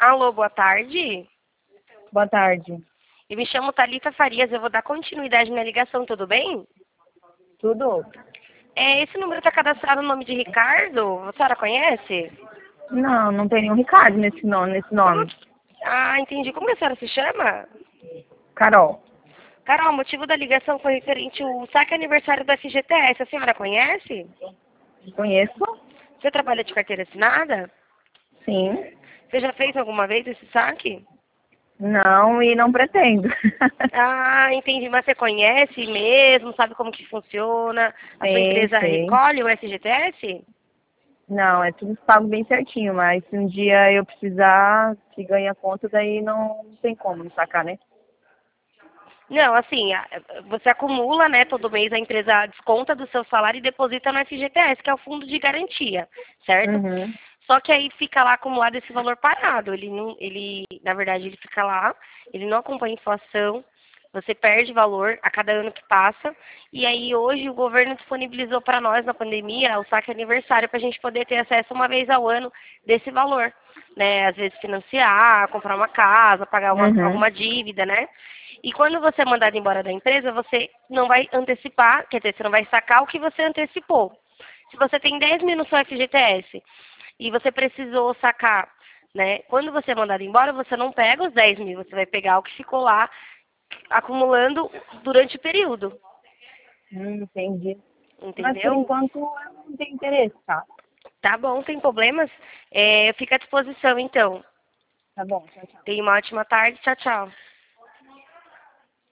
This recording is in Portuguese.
Alô, boa tarde. Boa tarde. Eu me chamo Thalita Farias, eu vou dar continuidade na ligação, tudo bem? Tudo? Esse número está cadastrado no nome de Ricardo, a senhora conhece? Não, não tem nenhum Ricardo nesse nome. Ah, entendi. Como que a senhora se chama? Carol. Carol, o motivo da ligação foi referente ao saque aniversário da FGTS, a senhora conhece? Conheço? Você trabalha de carteira assinada? Sim. Você já fez alguma vez esse saque? Não, e não pretendo. Ah, entendi. Mas você conhece mesmo? Sabe como que funciona? A sua Sei, empresa sei. recolhe o FGTS? Não, é tudo pago bem certinho, mas se um dia eu precisar que ganhe a conta, daí não tem como me sacar, né? Não, assim, você acumula, né, todo mês a empresa desconta do seu salário e deposita no FGTS, que é o fundo de garantia, certo? Uhum. Só que aí fica lá acumulado esse valor parado. Ele não, na verdade, ele fica lá, ele não acompanha a inflação, você perde valor a cada ano que passa. E aí hoje o governo disponibilizou para nós na pandemia o saque aniversário para a gente poder ter acesso uma vez ao ano desse valor, né? Às vezes financiar, comprar uma casa, pagar Uhum. alguma dívida, né? E quando você é mandado embora da empresa, você não vai antecipar, quer dizer, você não vai sacar o que você antecipou. Se você tem 10 mil no seu FGTS e você precisou sacar, né? Quando você é mandado embora, você não pega os 10 mil, você vai pegar o que ficou lá acumulando durante o período, Entendi. Mas por entendeu? enquanto eu não tenho interesse, tá? Tá bom, sem problemas. Fica à disposição, então. Tá bom, tchau, tchau. Tenha uma ótima tarde. Tchau, tchau.